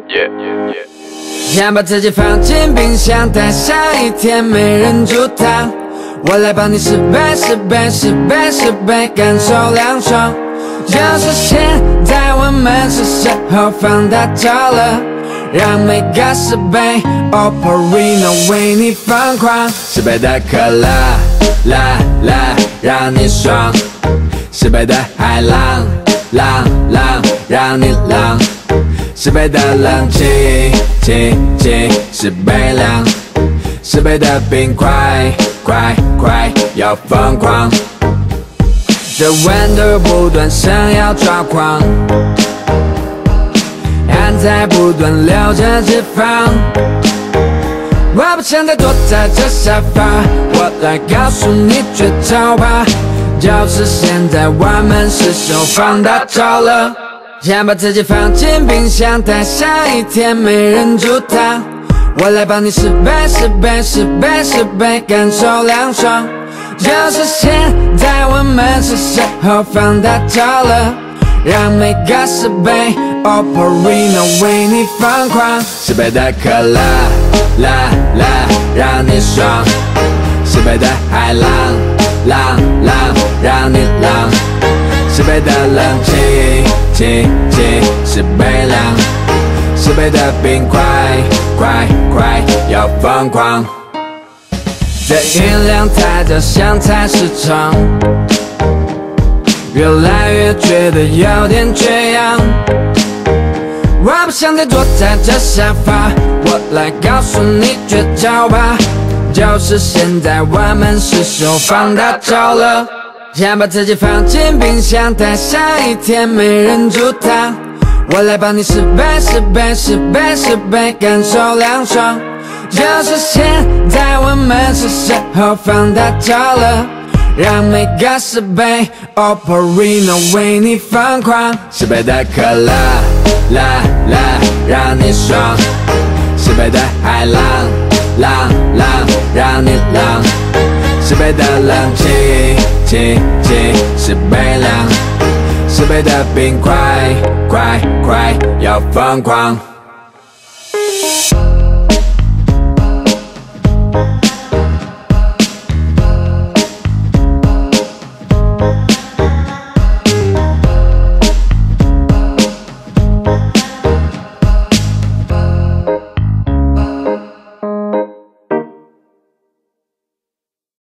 先把自己放进冰箱，待下一天没人阻挡。我来帮你10杯10杯10杯10杯，感受凉爽。就是现在，我们是时候放大招了，让每个10杯 Operino 为你疯狂。10杯的可乐，啦啦，让你爽。10杯的海浪，浪浪，让你浪。10杯的冷气，气气，10杯凉。10杯的冰块，快快要疯狂。这温度不断想要抓狂，汗在不断流着脂肪。我不想再躲在这沙发，我来告诉你绝招吧。就是现在，我们是时候放大招了。先把自己放进冰箱，待下一天没人阻挡。我来帮你10杯10杯10杯10杯，感受凉爽。就是现在，我们是时候放大招了，让每个10杯 Operino 为你疯狂。10杯的可乐，啦啦，让你爽。10杯的海浪，浪浪，让你浪。10杯的冷气，气气，10杯凉。10杯的冰块，快快要疯狂。这音量太大，像菜市场，越来越觉得有点缺氧。我不想再坐在这沙发，我来告诉你绝招吧。就是现在，我们是时候放大招了。先把自己放进冰箱，待下一天没人阻挡。我来帮你10杯10杯10杯10杯，感受凉爽。就是现在，我们是时候放大招了，让每个10杯 Operino 为你疯狂。10杯的可乐，啦啦，让你爽。10杯的海浪，浪浪，让你浪。10杯的冷气，气气，10杯凉。10杯的冰块，快快要疯狂。